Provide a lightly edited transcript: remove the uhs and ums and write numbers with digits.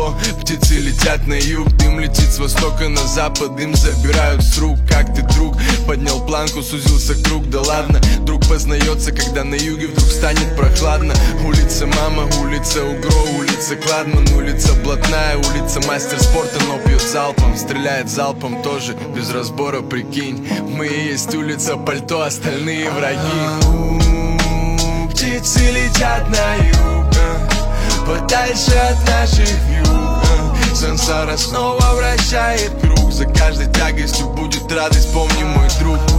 О, птицы летят на юг, дым летит с востока на запад, им забирают с рук. Как ты, друг? Поднял планку, сузился круг. Да ладно, друг познается, когда на юге вдруг станет прохладно. Улица Мама, улица Угро, улица Кладман, улица Блатная, улица мастер спорта, но пьет залпом, стреляет залпом тоже, без разбора, прикинь. Мы и есть улица Пальто, остальные враги. Птицы летят на юг, подальше от наших вьюг. Сансара снова вращает круг, за каждой тягостью будет радость, помни, мой друг.